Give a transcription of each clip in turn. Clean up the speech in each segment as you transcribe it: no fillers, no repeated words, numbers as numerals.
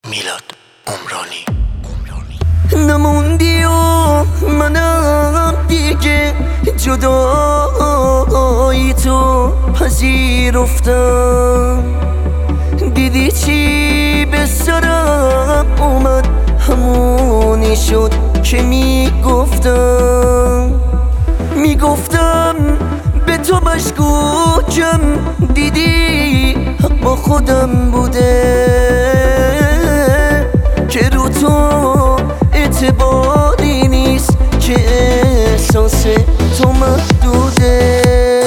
میلاد عمرانی. نموندی و منم دیگه جدایی تو پذیرفتم. دیدی چی به سرم اومد، همونی شد که میگفتم به تو مشکوکم. دیدی حق با خودم بوده که رو تو اعتباری نیست، که احساس تو محدوده.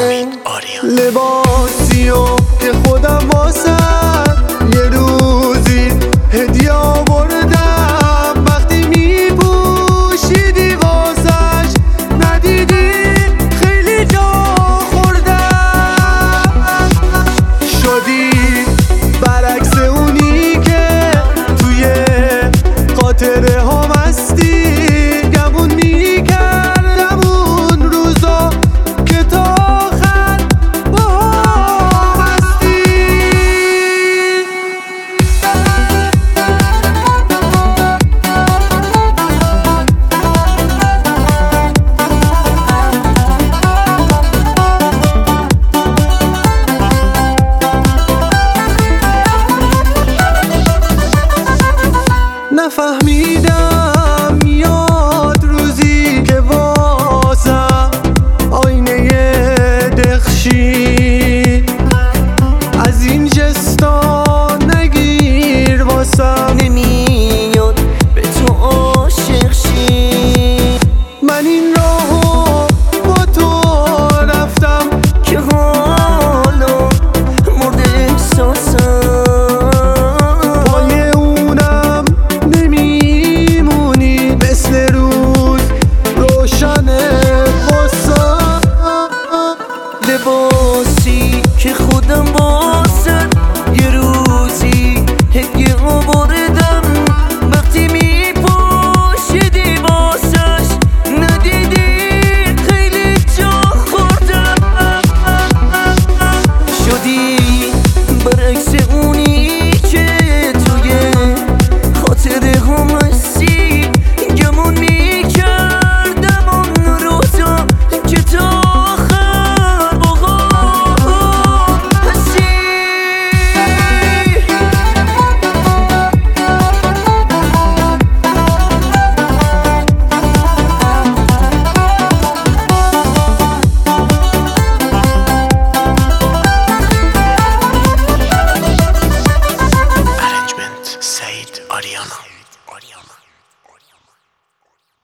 لباسی و که خودم واسم یه روزی هدیه آوردم، وقتی میپوشیدی واسش ندیدی خیلی جا خوردم. شدی برعکس اونی که توی خاطره ها مستی، گمون میکردم اون روزا که تا آخر با هم هستی. نفهمیدم میاد روزی که واسم آینه دخشی، از این جستا نگیر واسم نمیاد به تو عاشق شی. من این راهو با تو رفتم که حالا مرد احساسم. لباسی که خودم واسه یه روزی هدیه آوردم، وقتی میپوشیدی واسش ندیدی خیلی جا خوردم. شدی برعکس اونی که توی خاطره ها هستی، گمون میکردم اون روزا که تو سعید آریانا.